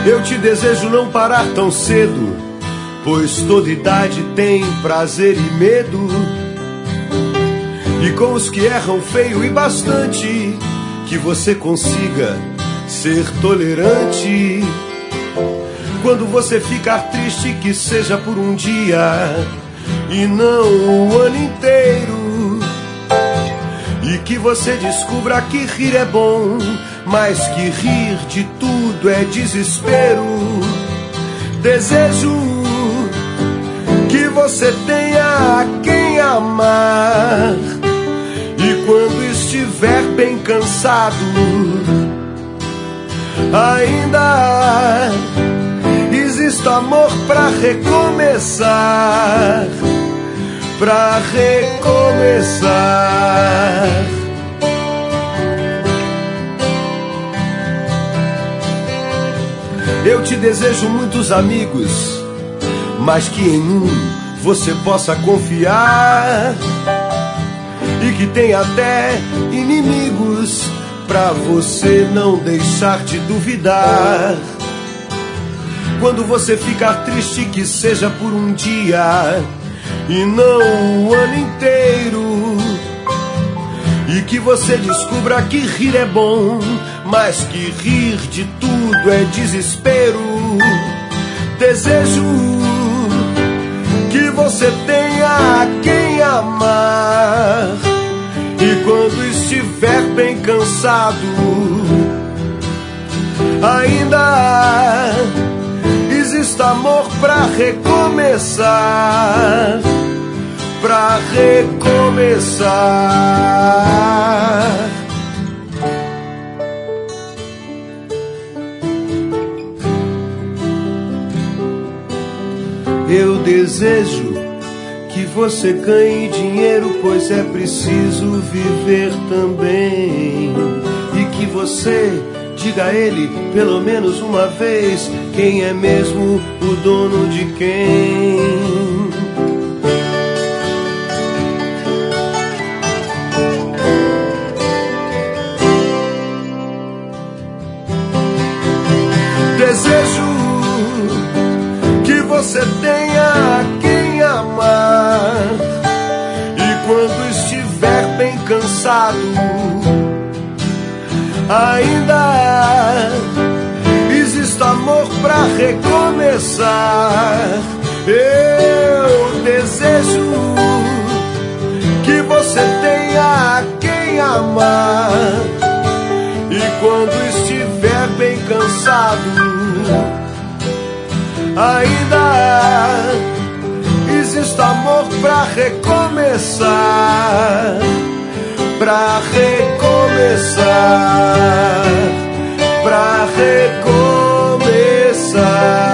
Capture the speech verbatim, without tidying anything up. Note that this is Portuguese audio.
Eu te desejo não parar tão cedo, pois toda idade tem prazer e medo. E com os que erram feio e bastante, que você consiga ser tolerante. Quando você ficar triste, que seja por um dia e não o ano inteiro. E que você descubra que rir é bom, mas que rir de tudo é desespero. Desejo que você tenha a quem amar, e quando estiver bem cansado, ainda exista amor pra recomeçar, pra recomeçar. Eu te desejo muitos amigos, mas que em um você possa confiar, e que tenha até inimigos pra você não deixar de duvidar. Quando você ficar triste, que seja por um dia e não o ano inteiro. E que você descubra que rir é bom, mas que rir de tudo é desespero. Desejo que você tenha a quem amar, e quando estiver bem cansado, ainda exista amor pra recomeçar, pra recomeçar. Eu desejo que você ganhe dinheiro, pois é preciso viver também. E que você diga a ele, pelo menos uma vez, quem é mesmo o dono de quem. Desejo que você tenha a quem amar, e quando estiver bem cansado, ainda exista amor pra recomeçar. Eu desejo que você tenha a quem amar, e quando estiver bem cansado, ainda exista amor pra recomeçar, pra recomeçar, pra recomeçar.